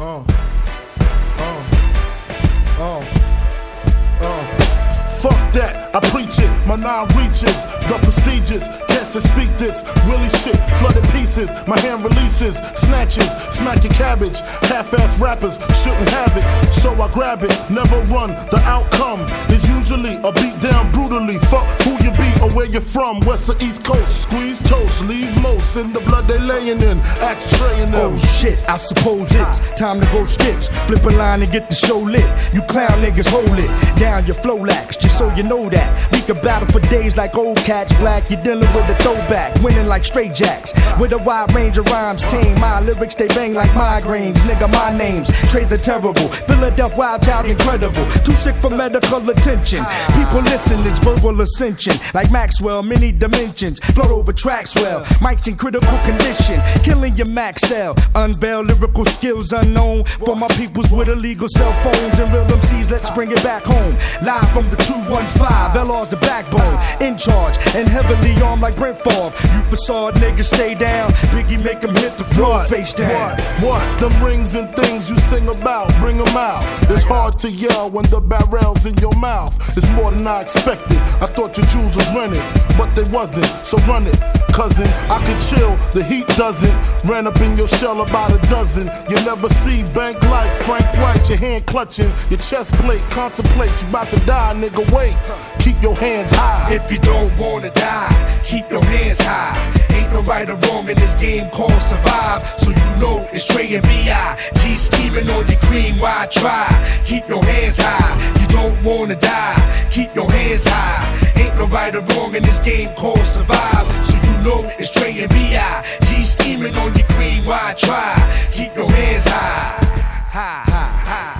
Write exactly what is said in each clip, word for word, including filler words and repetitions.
Uh, uh, uh, uh. Fuck that, I preach it, my nine reaches, the prestigious, cats that speak this, Willie shit, flooded pieces, my hand releases, snatches, smack your cabbage, half-ass rappers shouldn't have it, so I grab it, never run, the outcome is usually a beat down brutally, fuck who you be or where you're from, west or east coast, squeeze toast, leave most in the blood they laying in, axe traying them. Oh shit, I suppose it's time to go skits, flip a line and get the show lit, you clown niggas hold it, down your flow lax, just so you know that, we can battle for days like old cats, black, you're dealing with a throwback, winning like straight jacks, with a wide range of rhymes, tame, my lyrics they bang like migraines, nigga my name's Trey the Terrible, Philadelphia Wild Child incredible, too sick for medical attention, people listen, it's verbal ascension, like Maxwell, many dimensions, float over tracks well, mics in critical condition, killing your max cell, unveil lyrical skills unknown, for my peoples with illegal cell phones and real M Cs, let's bring it back home, live from the two one five, L R's the backbone, in charge, and heavily armed like Brent Favre, you facade niggas stay down, Biggie make them hit the floor What? face down. What? What? Them rings and things you sing about, bring them out. It's hard to yell when the barrel's in your mouth. It's more than I expected. I thought your jewels was rented, but they wasn't. So run it, cousin. I can chill, the heat doesn't. Ran up in your shell about a dozen. You never see bank like Frank White. Your hand clutching, your chest plate. Contemplate, you about to die, nigga. Wait, keep your hands high. If you don't wanna die, keep your hands high. Ain't no right or wrong in this game called survive. So you know it's Trey and B I G scheming on your cream, why try? Keep your hands high. You don't wanna die, keep your hands high. Ain't no right or wrong in this game called survive. So you know it's Trey and B I G scheming on your cream, why try? Keep your hands high. High, high, high.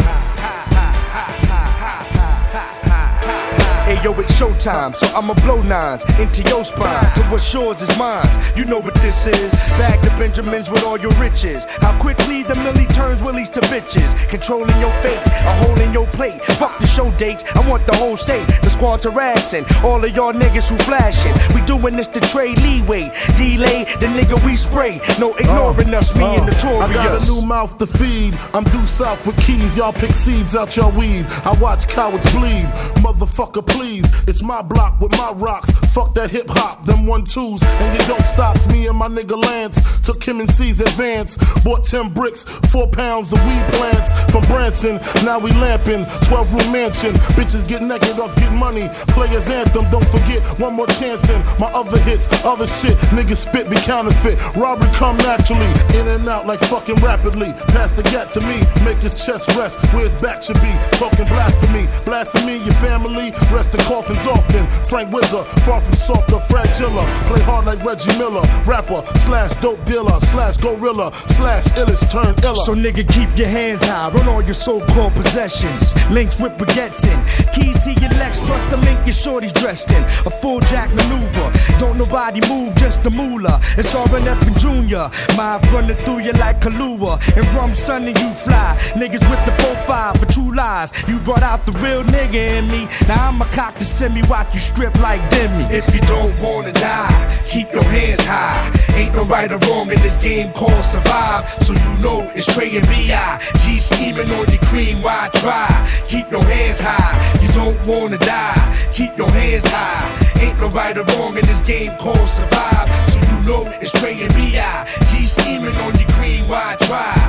Hey yo, it's showtime, so I'ma blow nines into your spine. To what's yours is mine. You know what this is. Bag the Benjamins with all your riches. How quickly the millie turns willies to bitches. Controlling your fate, a hole in your plate. Fuck the show dates, I want the whole state. The squad harassing all of y'all niggas who flashing. We doing this to trade leeway. Delay, the nigga we spray. No ignoring uh, us, me uh, and Notorious. I got a new mouth to feed. I'm due south with keys. Y'all pick seeds out your weed. I watch cowards bleed. Motherfucker, please. It's my block with my rocks. Fuck that hip hop, them one twos, and you don't stops. Me and my nigga Lance took him and C's advance. Bought ten bricks, four pounds of weed plants from Branson. Now we lamping, twelve room mansion. Bitches get naked off get money. Players anthem, don't forget one more chance in my other hits, other shit. Niggas spit be counterfeit. Robbery come naturally, in and out like fucking rapidly. Pass the gat to me, make his chest rest where his back should be. Talking blasphemy, blasphemy your family. Rest the coffins often. Frank Wizard, far from softer, fragile. Play hard like Reggie Miller. Rapper, slash dope dealer, slash gorilla, slash illest turn iller. So nigga, keep your hands high. Run all your so-called possessions. Links with baguettes in. Keys to your Lex, plus the mink your shorty's dressed in. A full jack maneuver. Don't nobody move, just the moolah. It's R N F and Junior. Mive running through you like Kahlua. And rum sunning you fly. Niggas with the four five for true lies. You brought out the real nigga in me. Now I'm a cock to send me, watch you strip like Demi. If you don't wanna die, keep your hands high. Ain't no right or wrong in this game called survive. So you know it's Trey and B I G scheming on your cream, why try? Keep your hands high. You don't wanna die, keep your hands high. Ain't no right or wrong in this game called survive. So you know it's Trey and B I G scheming on your cream, why try?